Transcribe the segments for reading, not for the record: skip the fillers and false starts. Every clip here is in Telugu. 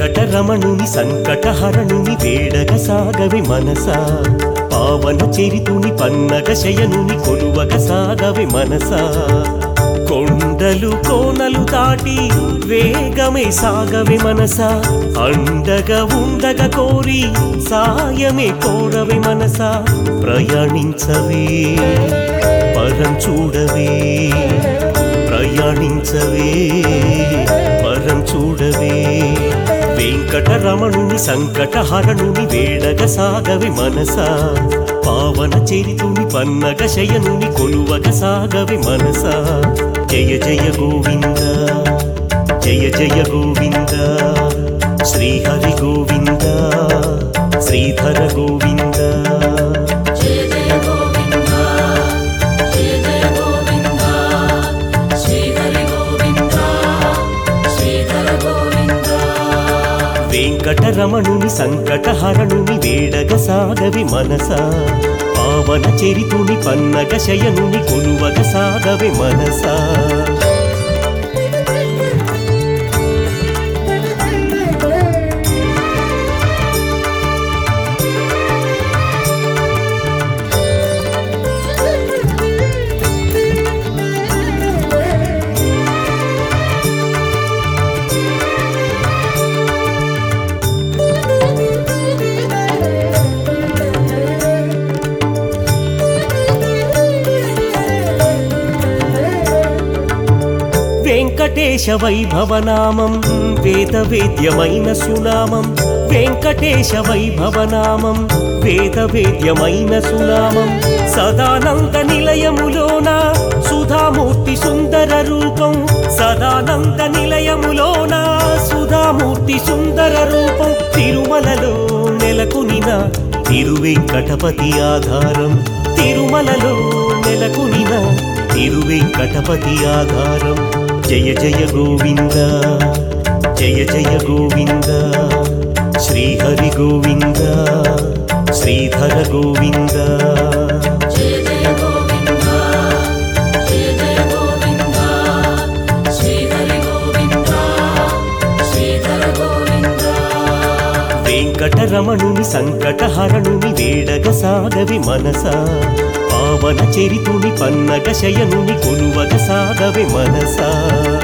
వెంకటరమణుని సంకటహరణుని వేడగ సాగవి మనసా, పావన చరితుని పన్నగ శయనుని కొలువగ సాగవి మనసా. కొండలు కోనలు దాటి వేగమే సాగవి మనసా, అండగా ఉండగ కోరి సాయమే కోరవి మనసా. ప్రయాణించవే పరం చూడవే, ప్రయాణించవే పరం చూడవే. వెంకటరమణుని సంకటహరణుని వేడగ సాగవి మనసా, పావన చరితుని పన్నగ శయనుని కొలువగ సాగవి మనసా. జయ జయ గోవింద జయ జయ గోవింద, శ్రీహరి గోవింద శ్రీధర గోవింద. వెంకటరమణుని సంకటహరణుని వేడగ సాగవి మనసా, పావన చరితుని పన్నగ శయనుని కొలువగ సాగవి మనసా. వెంకటేశ వైభవనామం వేద వేద్యమైన సునామం, వెంకటేశ వైభవనామం వేద వేద్యమైన సునామం. సదానంద నిలయములోన సుధామూర్తి సుందర రూపం, సదానంద నిలయములోన సుధామూర్తి సుందర రూపం. తిరుమలలో నెలకొనిన తిరువెంకటపతి ఆధారం, తిరుమలలో నెలకొనిన తిరువెంకటపతి ఆధారం. జయ జయ గోవింద జయ జయ గోవింద, శ్రీహరి గోవింద శ్రీధర గోవింద. వెంకటరమణుని సంకటహరణుని వేడగ సాగవి మనసా, పావన చరితుని పన్నగ శయనుని కొలువగ సాగవి మనసా.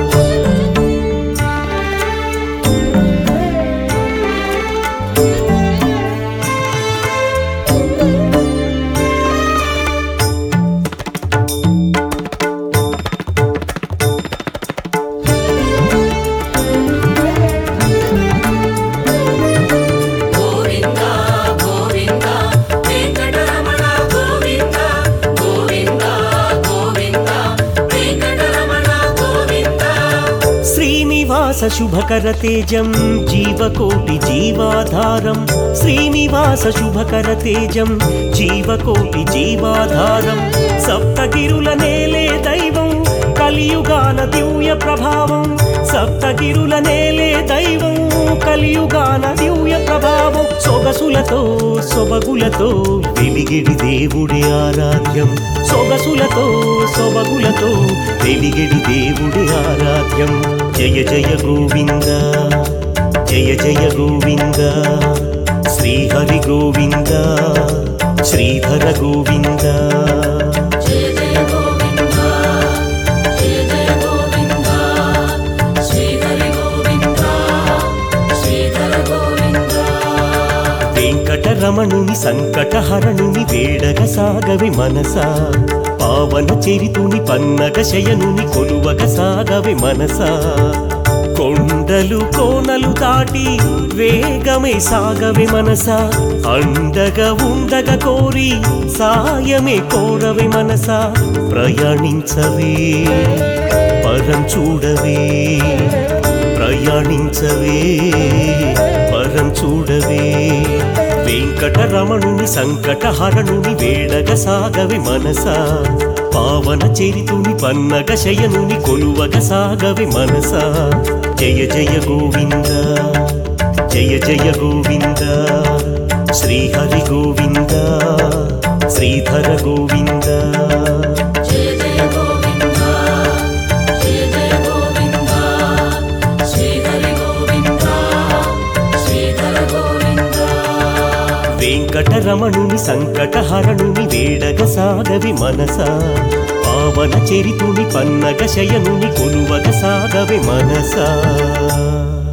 శ్రీనివాస శుభకర తేజం జీవకోటి జీవాధారం, శ్రీనివాస శుభకర తేజం జీవకోటి జీవాధారం. సప్తగిరుల నేలే దైవం కలియుగాన దివ్య ప్రభావం, సప్తగిరుల నేలే దైవం కలియుగాన దివ్య ప్రభావం. సొగసులతో సొబగులతో వెలిగిడి దేవుడి ఆరాధ్యం, సొగసులతో సొబగులతో వెలిగిడి దేవుడి ఆరాధ్యం. జయ జయ గోవింద జయ జయ గోవింద, శ్రీహరి గోవింద శ్రీధర గోవింద. వెంకటరమణుని సంకటహరణుని వేడగ సాగవి మనసా, పావన చరితుని పన్నగ శయనుని కొలువగ సాగవి మనసా. కొండలు కోనలు దాటి వేగమే సాగవి మనసా, అండగా ఉండగ కోరి సాయమే కోరవి మనసా. ప్రయాణించవే పరం చూడవే, ప్రయాణించవే పరం చూడవే. వెంకటరమణుని సంకటహరణుని వేడగ సాగవి మనసా, పావన చరితుని పన్నగ శయనుని కొలువగ సాగవి మనసా. జయ జయ గోవింద జయ జయ గోవింద, శ్రీహరి గోవింద శ్రీధర గోవింద. వెంకటరమణుని సంకటహరణుని వేడగ సాగవి మనసా పావన చరితుని పన్నగ శయనుని కొలువగ సాగవి మనసా